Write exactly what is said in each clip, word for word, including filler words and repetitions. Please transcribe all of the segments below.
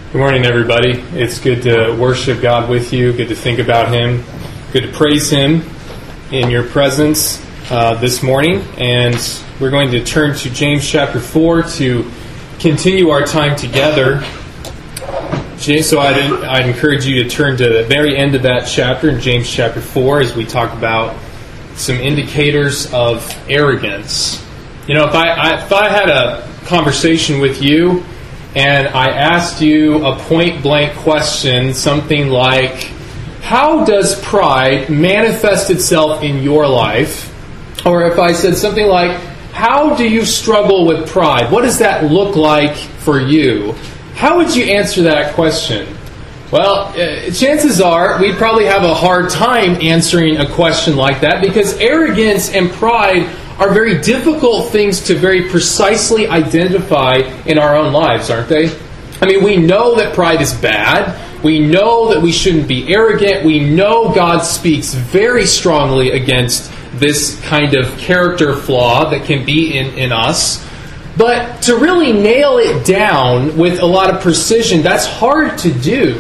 Good morning, everybody. It's good to worship God with you, good to think about Him, good to praise Him in your presence uh, this morning. And we're going to turn to James chapter four to continue our time together. So I'd, I'd encourage you to turn to the very end of that chapter in James chapter four as we talk about some indicators of arrogance. You know, if I, I if I had a conversation with you and I asked you a point-blank question, something like, how does pride manifest itself in your life? Or if I said something like, how do you struggle with pride? What does that look like for you? How would you answer that question? Well, uh, chances are we'd probably have a hard time answering a question like that because arrogance and pride are very difficult things to very precisely identify in our own lives, aren't they? I mean, we know that pride is bad. We know that we shouldn't be arrogant. We know God speaks very strongly against this kind of character flaw that can be in, in us. But to really nail it down with a lot of precision, that's hard to do.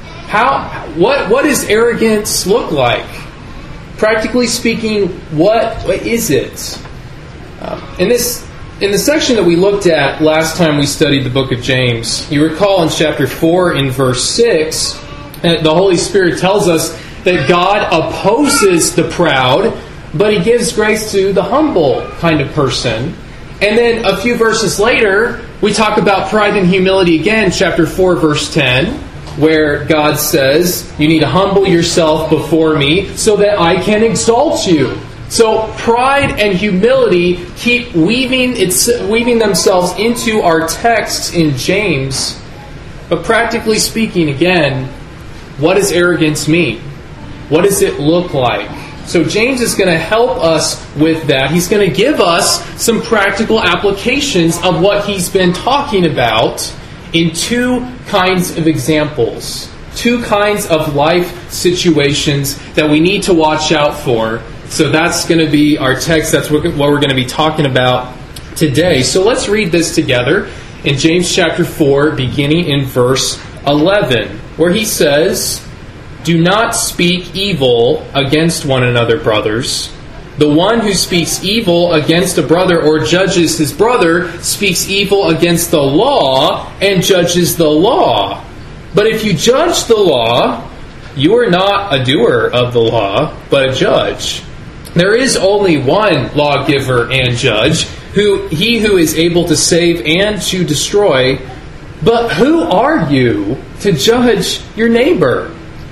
How? What? What does arrogance look like? Practically speaking, what, what is it? Uh, in this, in the section that we looked at last time we studied the book of James, you recall in chapter four, in verse six, that the Holy Spirit tells us that God opposes the proud, but He gives grace to the humble kind of person. And then a few verses later, we talk about pride and humility again, chapter four, verse ten, where God says, you need to humble yourself before me so that I can exalt you. So pride and humility keep weaving its, weaving themselves into our texts in James. But practically speaking, again, what does arrogance mean? What does it look like? So James is going to help us with that. He's going to give us some practical applications of what he's been talking about in two kinds of examples. Two kinds of life situations that we need to watch out for. So that's going to be our text. That's what we're going to be talking about today. So let's read this together in James chapter four, beginning in verse eleven, where he says, do not speak evil against one another, brothers. The one who speaks evil against a brother or judges his brother speaks evil against the law and judges the law. But if you judge the law, you are not a doer of the law, but a judge. There is only one lawgiver and judge, who he who is able to save and to destroy. But who are you to judge your neighbor?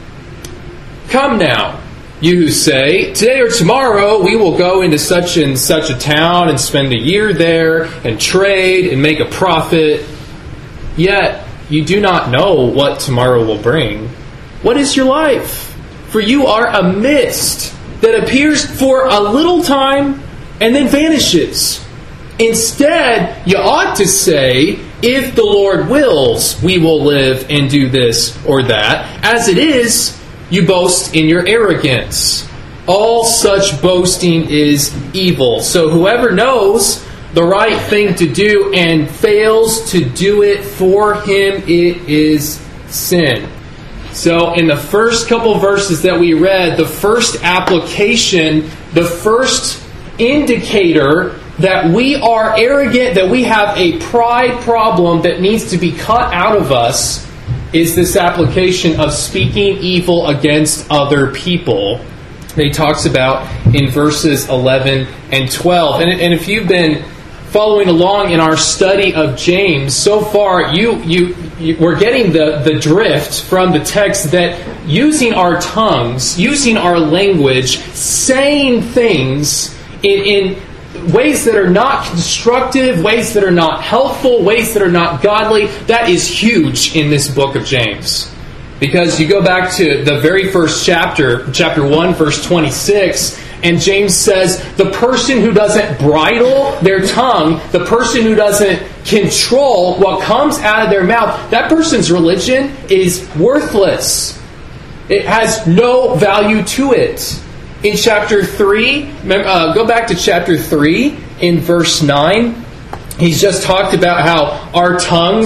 Come now, you who say, today or tomorrow we will go into such and such a town and spend a year there and trade and make a profit. Yet you do not know what tomorrow will bring. What is your life? For you are a mist that appears for a little time and then vanishes. Instead, you ought to say, if the Lord wills, we will live and do this or that. As it is, you boast in your arrogance. All such boasting is evil. So whoever knows the right thing to do and fails to do it, for him it is sin. So in the first couple verses that we read, the first application, the first indicator that we are arrogant, that we have a pride problem that needs to be cut out of us, is this application of speaking evil against other people that he talks about in verses eleven and twelve. And, and if you've been following along in our study of James, so far you, you, you we're getting the, the drift from the text that using our tongues, using our language, saying things in, in ways that are not constructive, ways that are not helpful, ways that are not godly, that is huge in this book of James. Because you go back to the very first chapter, chapter one, verse twenty-six, and James says, the person who doesn't bridle their tongue, the person who doesn't control what comes out of their mouth, that person's religion is worthless. It has no value to it. In chapter three, uh, go back to chapter three in verse nine. He's just talked about how our tongues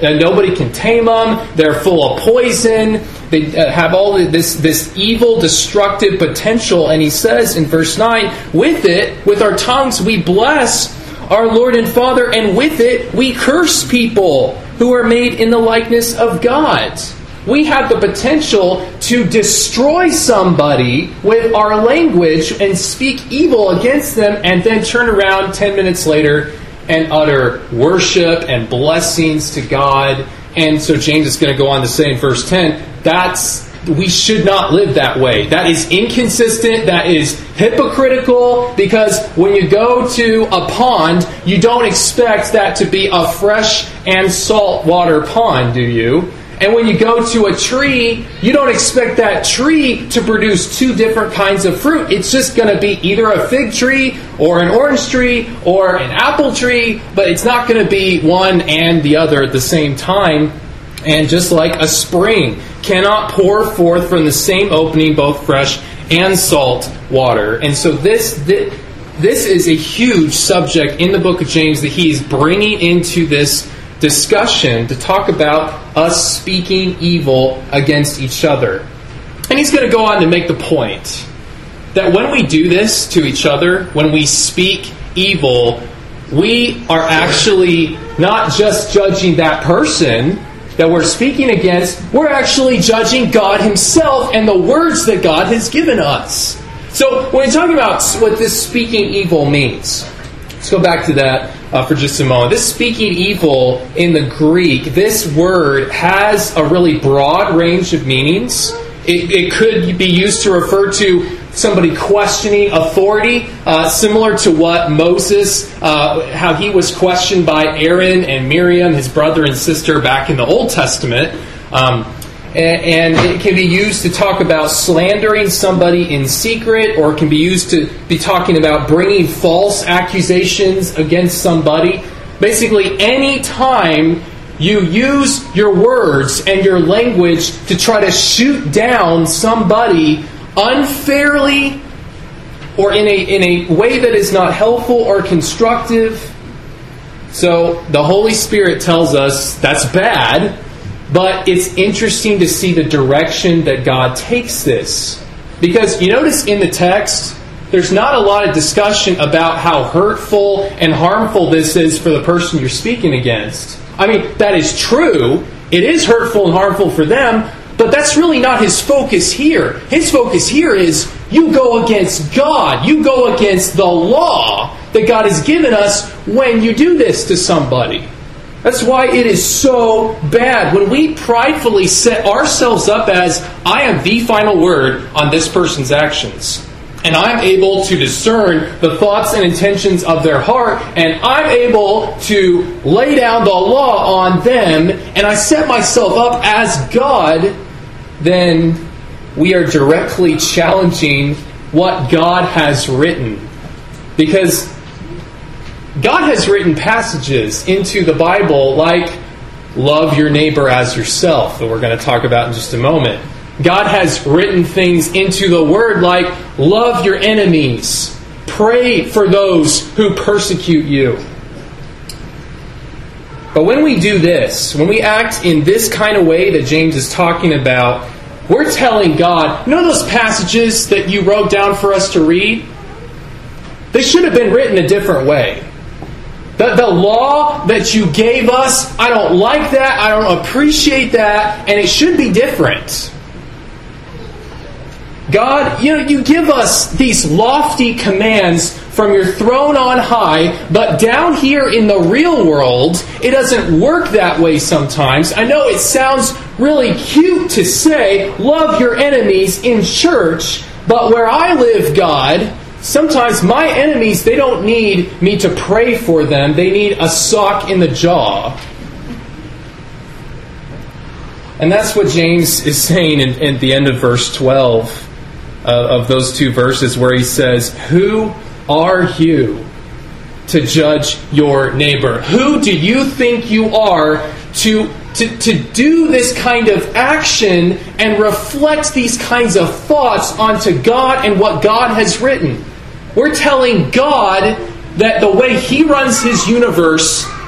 Uh, nobody can tame them. They're full of poison. They uh, have all this this evil, destructive potential. And he says in verse nine, with it, with our tongues, we bless our Lord and Father, and with it, we curse people who are made in the likeness of God. We have the potential to destroy somebody with our language and speak evil against them, and then turn around ten minutes later and utter worship and blessings to God. And so James is going to go on to say in verse ten, that's we should not live that way. That is inconsistent. That is hypocritical, because when you go to a pond, you don't expect that to be a fresh and salt water pond, do you? And when you go to a tree, you don't expect that tree to produce two different kinds of fruit. It's just going to be either a fig tree or an orange tree or an apple tree, but it's not going to be one and the other at the same time. And just like a spring cannot pour forth from the same opening both fresh and salt water. And so this, this, this is a huge subject in the book of James that he is bringing into this discussion to talk about us speaking evil against each other. And he's going to go on to make the point that when we do this to each other, when we speak evil, we are actually not just judging that person that we're speaking against, we're actually judging God himself and the words that God has given us. So when we're talking about what this speaking evil means, let's go back to that uh, for just a moment. This speaking evil in the Greek, this word has a really broad range of meanings. It, it could be used to refer to somebody questioning authority, uh, similar to what Moses, uh, how he was questioned by Aaron and Miriam, his brother and sister, back in the Old Testament. Um, and, and it can be used to talk about slandering somebody in secret, or it can be used to be talking about bringing false accusations against somebody. Basically, any time you use your words and your language to try to shoot down somebody unfairly, or in a in a way that is not helpful or constructive. So the Holy Spirit tells us that's bad, but it's interesting to see the direction that God takes this. Because you notice in the text, there's not a lot of discussion about how hurtful and harmful this is for the person you're speaking against. I mean, that is true. It is hurtful and harmful for them, but that's really not his focus here. His focus here is you go against God. You go against the law that God has given us when you do this to somebody. That's why it is so bad when we pridefully set ourselves up as, I am the final word on this person's actions. And I'm able to discern the thoughts and intentions of their heart, and I'm able to lay down the law on them, and I set myself up as God. Then we are directly challenging what God has written. Because God has written passages into the Bible like love your neighbor as yourself, that we're going to talk about in just a moment. God has written things into the Word like love your enemies, pray for those who persecute you. But when we do this, when we act in this kind of way that James is talking about, we're telling God, you know those passages that you wrote down for us to read? They should have been written a different way. The, the law that you gave us, I don't like that, I don't appreciate that, and it should be different. God, you know, you give us these lofty commands from your throne on high, but down here in the real world, it doesn't work that way sometimes. I know it sounds really cute to say, love your enemies in church, but where I live, God, sometimes my enemies, they don't need me to pray for them. They need a sock in the jaw. And that's what James is saying in, in the end of verse twelve. Uh, of those two verses, where he says, who are you to judge your neighbor? Who do you think you are to, to, to do this kind of action and reflect these kinds of thoughts onto God and what God has written? We're telling God that the way He runs His universe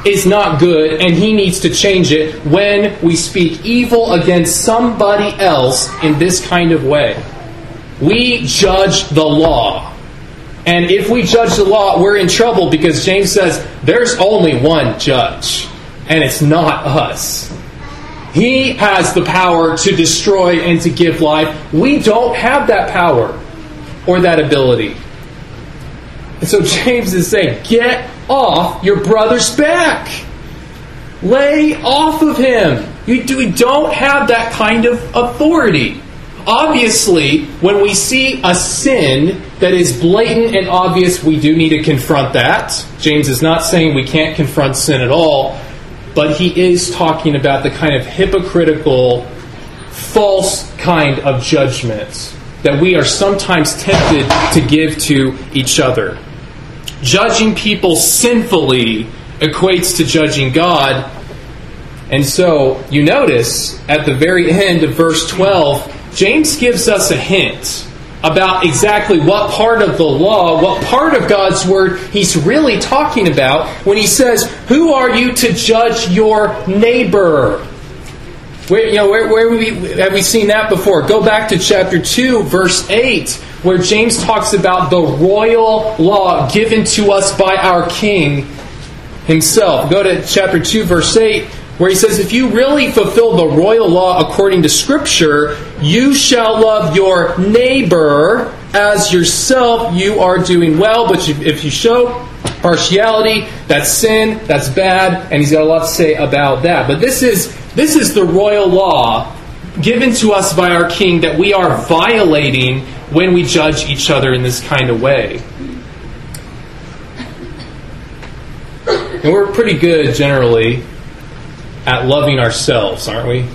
is not good and he needs to change it when we speak evil against somebody else in this kind of way. We judge the law. And if we judge the law, we're in trouble because James says there's only one judge, and it's not us. He has the power to destroy and to give life. We don't have that power or that ability. And so James is saying, get off your brother's back. Lay off of him. You do, we don't have that kind of authority. Obviously, when we see a sin that is blatant and obvious, we do need to confront that. James is not saying we can't confront sin at all, but he is talking about the kind of hypocritical, false kind of judgment that we are sometimes tempted to give to each other. Judging people sinfully equates to judging God. And so, you notice, at the very end of verse twelve, James gives us a hint about exactly what part of the law, what part of God's Word he's really talking about when he says, who are you to judge your neighbor? Where, you know, where, where have, we, have we seen that before? Go back to chapter two, verse eight, where James talks about the royal law given to us by our King himself. Go to chapter two, verse eight, where he says, if you really fulfill the royal law according to Scripture, you shall love your neighbor as yourself. You are doing well, but if you show partiality, that's sin, that's bad, and he's got a lot to say about that. But this is this is the royal law given to us by our King that we are violating when we judge each other in this kind of way. And we're pretty good, generally, at loving ourselves, aren't we?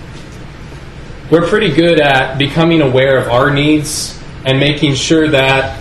We're pretty good at becoming aware of our needs and making sure that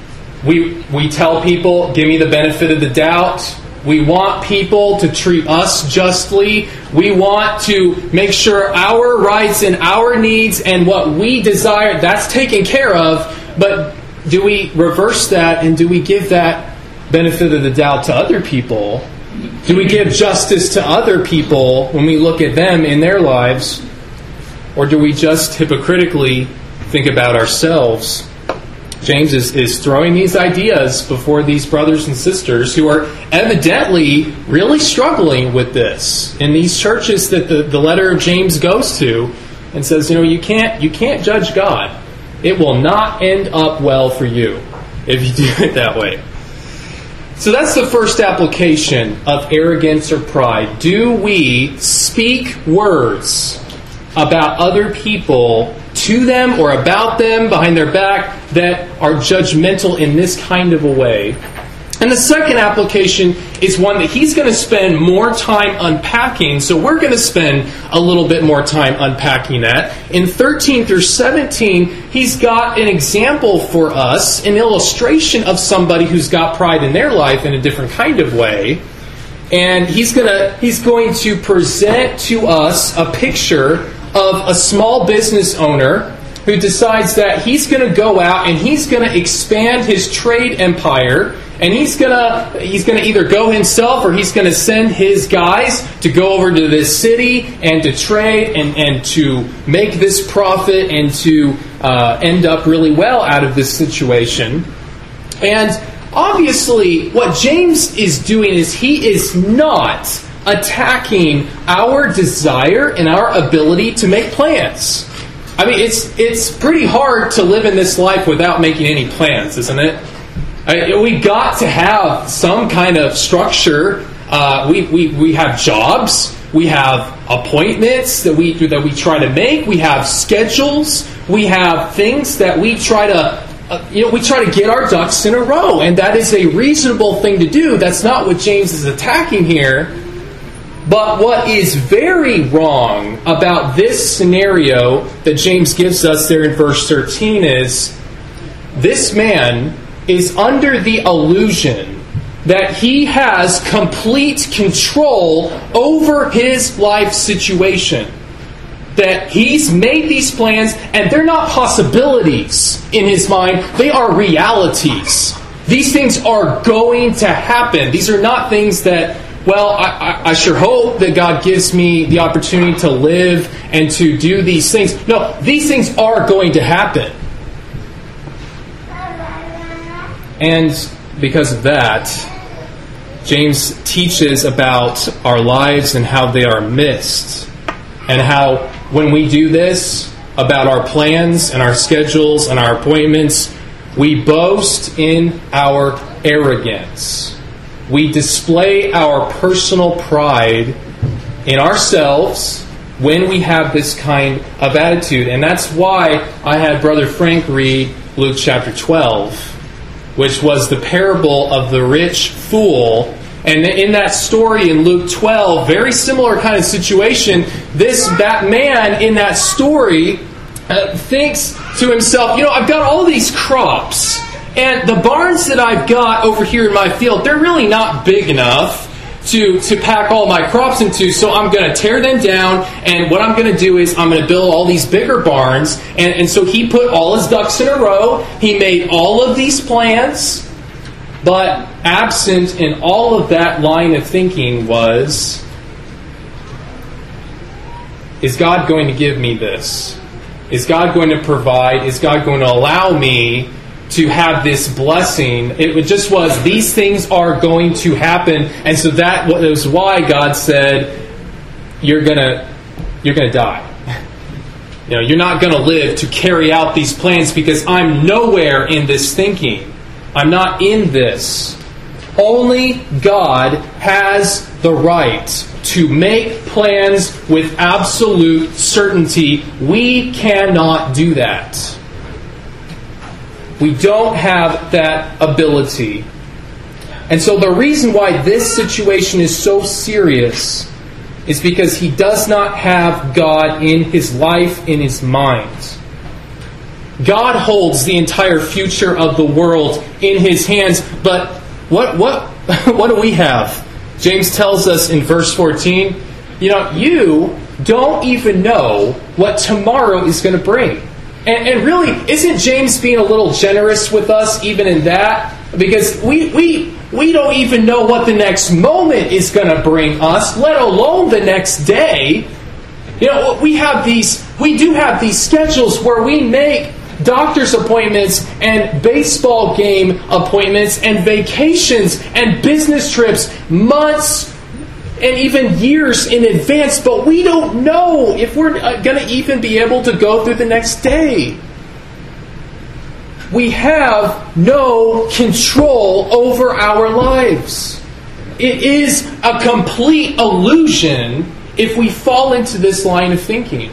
we we tell people, give me the benefit of the doubt. We want people to treat us justly. We want to make sure our rights and our needs and what we desire, that's taken care of. But do we reverse that and do we give that benefit of the doubt to other people? Do we give justice to other people when we look at them in their lives? Or do we just hypocritically think about ourselves? James is, is throwing these ideas before these brothers and sisters who are evidently really struggling with this in these churches that the, the letter of James goes to, and says, you know, you can't you can't judge God. It will not end up well for you if you do it that way. So that's the first application of arrogance or pride. Do we speak words about other people, to them or about them, behind their back, that are judgmental in this kind of a way? And the second application is one that he's going to spend more time unpacking, so we're going to spend a little bit more time unpacking that. In thirteen through seventeen, he's got an example for us, an illustration of somebody who's got pride in their life in a different kind of way. And he's going to he's going to present to us a picture of a small business owner who decides that he's going to go out and he's going to expand his trade empire. And he's gonna he's gonna either go himself or he's gonna send his guys to go over to this city and to trade and, and to make this profit and to uh, end up really well out of this situation. And obviously, what James is doing is he is not attacking our desire and our ability to make plans. I mean, it's it's pretty hard to live in this life without making any plans, isn't it? We got to have some kind of structure. Uh, we, we we have jobs. We have appointments that we that we try to make. We have schedules. We have things that we try to uh, you know we try to get our ducks in a row, and that is a reasonable thing to do. That's not what James is attacking here. But what is very wrong about this scenario that James gives us there in verse thirteen is this man is under the illusion that he has complete control over his life situation. That he's made these plans and they're not possibilities in his mind, they are realities. These things are going to happen. These are not things that well, I, I, I sure hope that God gives me the opportunity to live and to do these things. No, these things are going to happen. And because of that, James teaches about our lives and how they are missed. And how when we do this, about our plans and our schedules and our appointments, we boast in our arrogance. We display our personal pride in ourselves when we have this kind of attitude. And that's why I had Brother Frank read Luke chapter twelve, which was the parable of the rich fool. And in that story in Luke twelve, very similar kind of situation, this that man in that story uh, thinks to himself, you know, I've got all these crops, and the barns that I've got over here in my field, they're really not big enough to, to pack all my crops into, so I'm going to tear them down, and what I'm going to do is I'm going to build all these bigger barns. And, and so he put all his ducks in a row. He made all of these plans. But absent in all of that line of thinking was, is God going to give me this? Is God going to provide? Is God going to allow me to have this blessing? It just was, these things are going to happen. And so that was why God said, you're going to, you're going to die. You know, you're not going to live to carry out these plans because I'm nowhere in this thinking. I'm not in this. Only God has the right to make plans with absolute certainty. We cannot do that. We don't have that ability. And so the reason why this situation is so serious is because he does not have God in his life, in his mind. God holds the entire future of the world in his hands, but what what what do we have? James tells us in verse fourteen, you know, you don't even know what tomorrow is going to bring. And, and really, isn't James being a little generous with us even in that? Because we we we don't even know what the next moment is going to bring us, let alone the next day. You know, we have these we do have these schedules where we make doctor's appointments and baseball game appointments and vacations and business trips months and even years in advance, but we don't know if we're going to even be able to go through the next day. We have no control over our lives. It is a complete illusion if we fall into this line of thinking.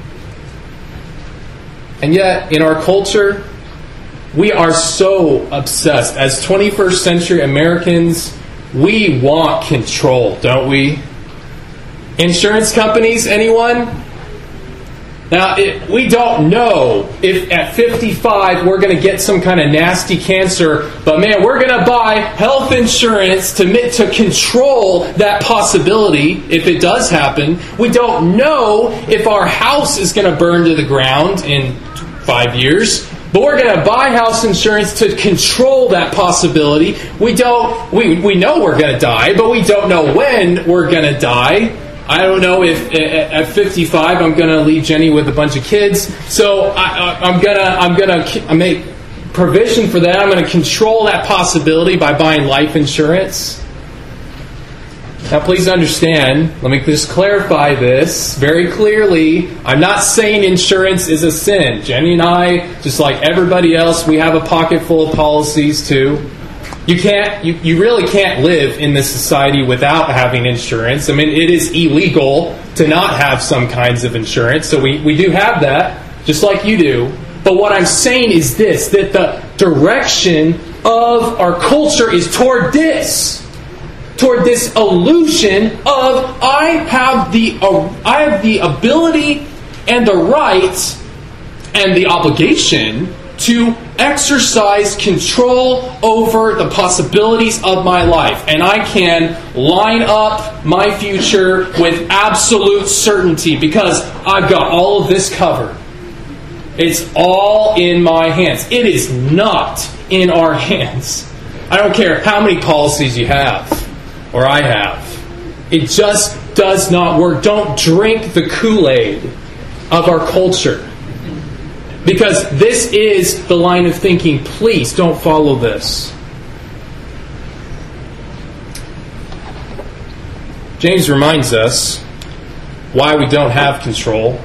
And yet, in our culture, we are so obsessed. As twenty-first century Americans, we want control, don't we? Insurance companies, anyone? Now, it, we don't know if at fifty-five we're going to get some kind of nasty cancer, but man, we're going to buy health insurance to, to control that possibility if it does happen. We don't know if our house is going to burn to the ground in five years, but we're going to buy house insurance to control that possibility. We don't. We we know we're going to die, but we don't know when we're going to die. I don't know if at fifty-five I'm going to leave Jenny with a bunch of kids. So I, I'm gonna I'm gonna make provision for that. I'm going to control that possibility by buying life insurance. Now, please understand, let me just clarify this very clearly. I'm not saying insurance is a sin. Jenny and I, just like everybody else, we have a pocket full of policies too. You can't, you, you really can't live in this society without having insurance. I mean, it is illegal to not have some kinds of insurance. So we, we do have that, just like you do. But what I'm saying is this, that the direction of our culture is toward this. Toward this illusion of I have the uh, I have the ability and the right and the obligation to exercise control over the possibilities of my life. And I can line up my future with absolute certainty because I've got all of this covered. It's all in my hands. It is not in our hands. I don't care how many policies you have, or I have. It just does not work. Don't drink the Kool-Aid of our culture. Because this is the line of thinking. Please don't follow this. James reminds us why we don't have control.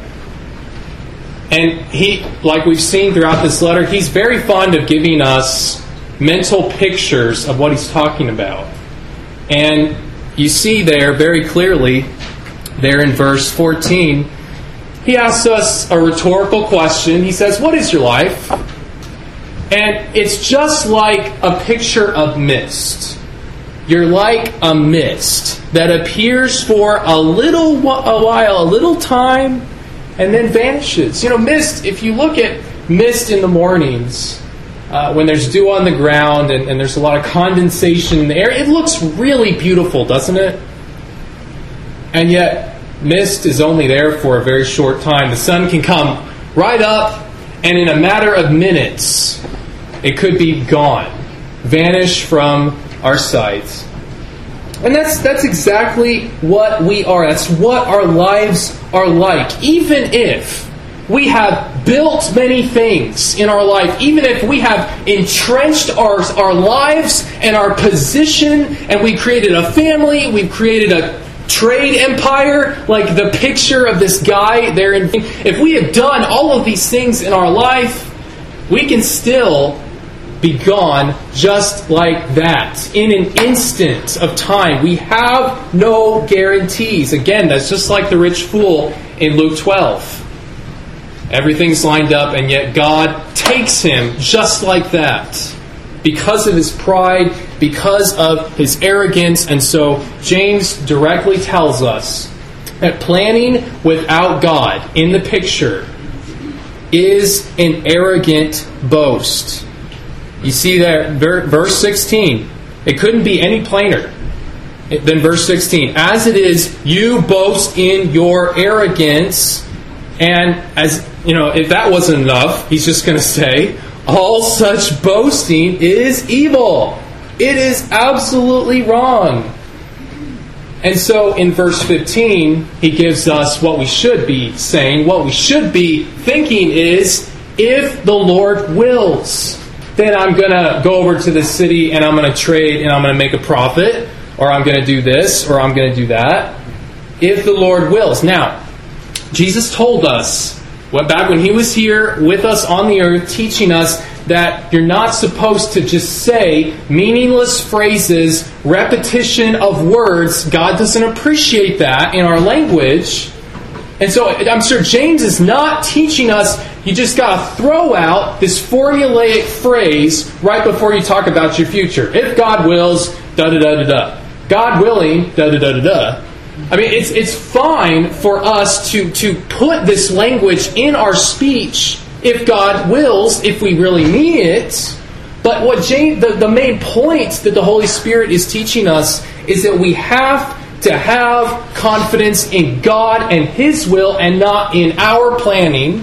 And he, like we've seen throughout this letter, he's very fond of giving us mental pictures of what he's talking about. And you see there very clearly, there in verse fourteen, he asks us a rhetorical question. He says, what is your life? And it's just like a picture of mist. You're like a mist that appears for a little a while, a little time, and then vanishes. You know, mist, if you look at mist in the mornings, uh, when there's dew on the ground and, and there's a lot of condensation in the air, it looks really beautiful, doesn't it? And yet, mist is only there for a very short time. The sun can come right up, and in a matter of minutes, it could be gone, vanish from our sight. And that's that's exactly what we are. That's what our lives are like. Even if we have built many things in our life, even if we have entrenched our, our lives and our position, and we created a family, we've created a trade empire, like the picture of this guy there. In, if we have done all of these things in our life, we can still be gone just like that. In an instant of time. We have no guarantees. Again, that's just like the rich fool in Luke twelve. Everything's lined up, and yet God takes him just like that. Because of his pride, because of his arrogance. And so James directly tells us that planning without God in the picture is an arrogant boast. You see there, verse sixteen. It couldn't be any plainer than verse sixteen. As it is, you boast in your arrogance. And as you know, if that wasn't enough, he's just going to say, all such boasting is evil. It is absolutely wrong. And so in verse fifteen, he gives us what we should be saying. What we should be thinking is, if the Lord wills, then I'm going to go over to the city and I'm going to trade and I'm going to make a profit, or I'm going to do this, or I'm going to do that. If the Lord wills. Now, Jesus told us, what back when he was here with us on the earth, teaching us that you're not supposed to just say meaningless phrases, repetition of words. God doesn't appreciate that in our language. And so I'm sure James is not teaching us you just got to throw out this formulaic phrase right before you talk about your future. If God wills, da-da-da-da-da. God willing, da-da-da-da-da. I mean, it's it's fine for us to, to put this language in our speech if God wills, if we really mean it. But what James, the, the main point that the Holy Spirit is teaching us is that we have to have confidence in God and His will and not in our planning.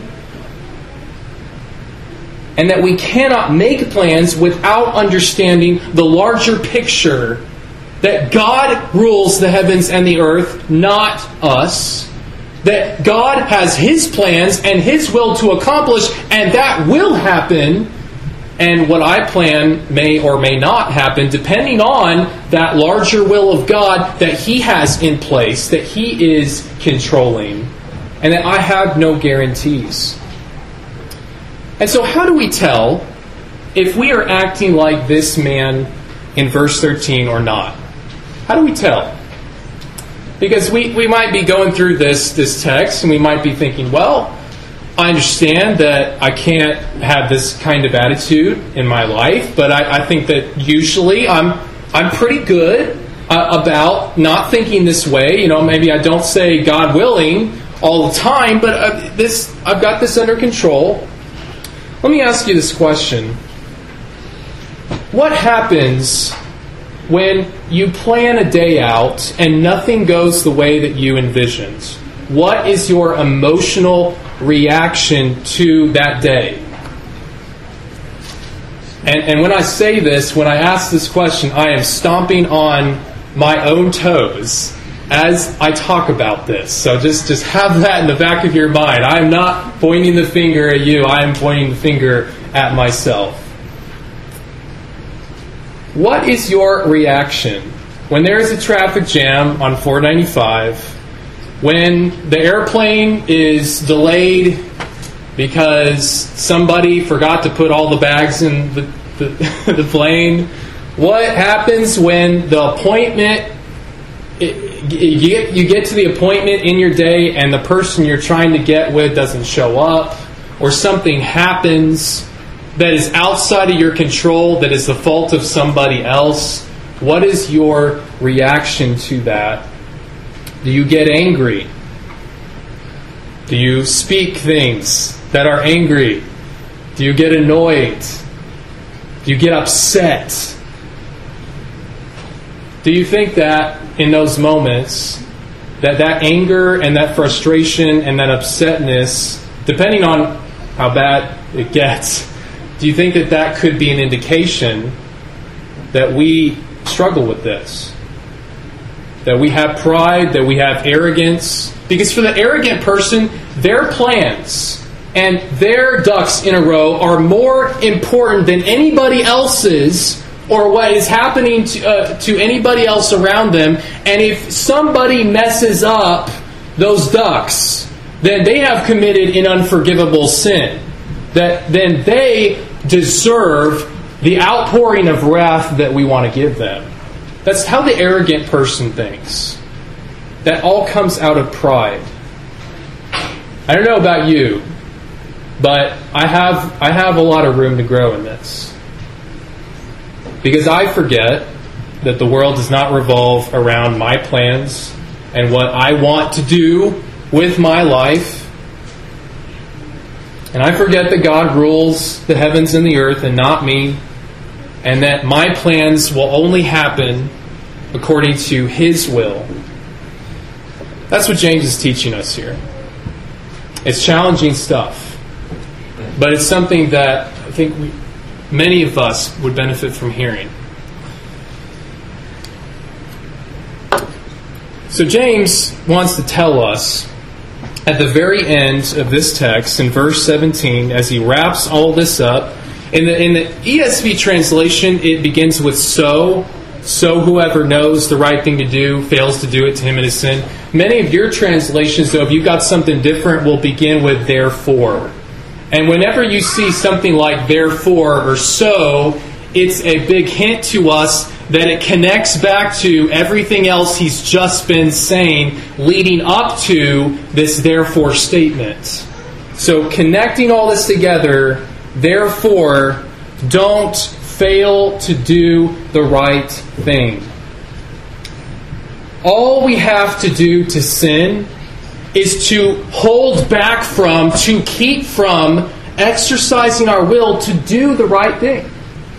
And that we cannot make plans without understanding the larger picture that God rules the heavens and the earth, not us. That God has His plans and His will to accomplish, and that will happen. And what I plan may or may not happen, depending on that larger will of God that He has in place, that He is controlling, and that I have no guarantees. And so how do we tell if we are acting like this man in verse thirteen or not? How do we tell? Because we, we might be going through this, this text and we might be thinking, well, I understand that I can't have this kind of attitude in my life, but I, I think that usually I'm I'm pretty good uh, about not thinking this way. You know, maybe I don't say God willing all the time, but uh, this I've got this under control. Let me ask you this question. What happens when you plan a day out and nothing goes the way that you envisioned? What is your emotional reaction to that day? And, and when I say this, when I ask this question, I am stomping on my own toes. as I talk about this. So just, just have that in the back of your mind. I am not pointing the finger at you. I am pointing the finger at myself. What is your reaction when there is a traffic jam on four ninety-five, when the airplane is delayed because somebody forgot to put all the bags in the, the, the plane? What happens when the appointment, it, you, get, you get to the appointment in your day and the person you're trying to get with doesn't show up, or something happens that is outside of your control, that is the fault of somebody else? What is your reaction to that? Do you get angry? Do you speak things that are angry? Do you get annoyed? Do you get upset? Do you think that in those moments, that that anger and that frustration and that upsetness, depending on how bad it gets, do you think that that could be an indication that we struggle with this? That we have pride, that we have arrogance? Because for the arrogant person, their plans and their ducks in a row are more important than anybody else's, or what is happening to, uh, to anybody else around them. And if somebody messes up those ducks, then they have committed an unforgivable sin. That then they deserve the outpouring of wrath that we want to give them. That's how the arrogant person thinks. That all comes out of pride. I don't know about you, but I have I have a lot of room to grow in this. Because I forget that the world does not revolve around my plans and what I want to do with my life. And I forget that God rules the heavens and the earth and not me. And that my plans will only happen according to His will. That's what James is teaching us here. It's challenging stuff. But it's something that I think we, many of us would benefit from hearing. So James wants to tell us at the very end of this text, in verse seventeen, as he wraps all this up, in the, in the E S V translation, it begins with so. So whoever knows the right thing to do fails to do it, to him it is sin. Many of your translations, though, if you've got something different, will begin with therefore. And whenever you see something like therefore or so, it's a big hint to us that it connects back to everything else he's just been saying leading up to this therefore statement. So connecting all this together, therefore, don't fail to do the right thing. All we have to do to sin is to hold back from, to keep from exercising our will to do the right thing.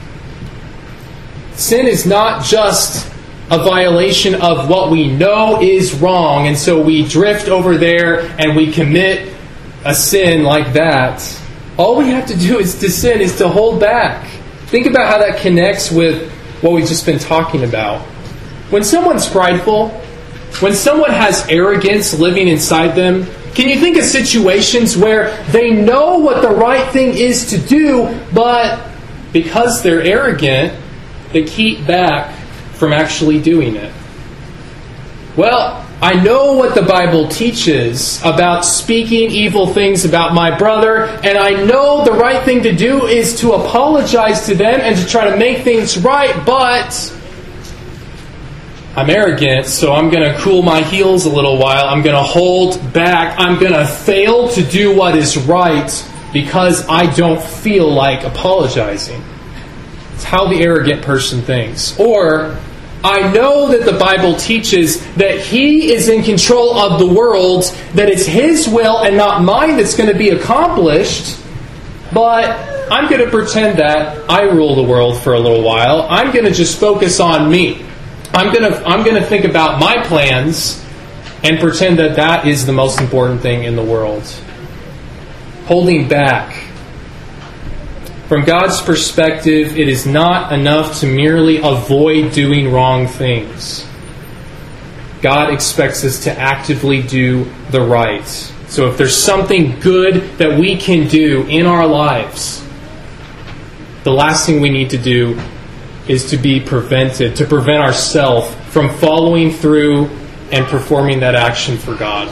Sin is not just a violation of what we know is wrong, and so we drift over there and we commit a sin like that. All we have to do is to sin is to hold back. Think about how that connects with what we've just been talking about. When someone's prideful, when someone has arrogance living inside them, can you think of situations where they know what the right thing is to do, but because they're arrogant, they keep back from actually doing it? Well, I know what the Bible teaches about speaking evil things about my brother, and I know the right thing to do is to apologize to them and to try to make things right, but I'm arrogant, so I'm going to cool my heels a little while. I'm going to hold back. I'm going to fail to do what is right because I don't feel like apologizing. It's how the arrogant person thinks. Or, I know that the Bible teaches that He is in control of the world, that it's His will and not mine that's going to be accomplished, but I'm going to pretend that I rule the world for a little while. I'm going to just focus on me. I'm going to I'm going to think about my plans and pretend that that is the most important thing in the world. Holding back. From God's perspective, it is not enough to merely avoid doing wrong things. God expects us to actively do the right. So if there's something good that we can do in our lives, the last thing we need to do is to be prevented, to prevent ourselves from following through and performing that action for God.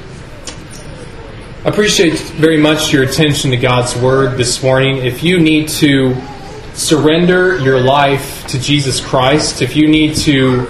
I appreciate very much your attention to God's Word this morning. If you need to surrender your life to Jesus Christ, if you need to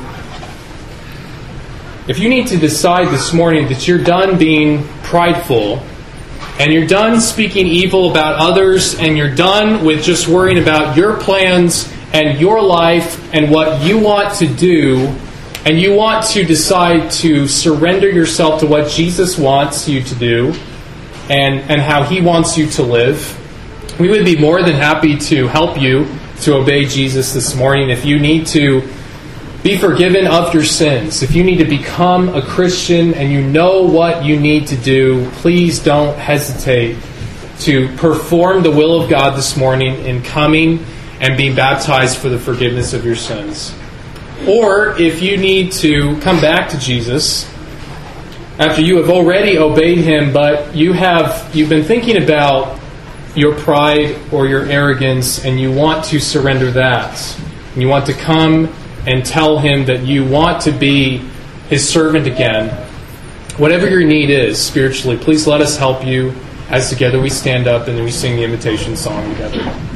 if you need to decide this morning that you're done being prideful and you're done speaking evil about others and you're done with just worrying about your plans and your life and what you want to do, and you want to decide to surrender yourself to what Jesus wants you to do and, and how He wants you to live, we would be more than happy to help you to obey Jesus this morning. If you need to be forgiven of your sins, if you need to become a Christian and you know what you need to do, please don't hesitate to perform the will of God this morning in coming and being baptized for the forgiveness of your sins. Or if you need to come back to Jesus after you have already obeyed Him, but you have you've been thinking about your pride or your arrogance and you want to surrender that, and you want to come and tell Him that you want to be His servant again, whatever your need is spiritually, please let us help you as together we stand up and then we sing the invitation song together.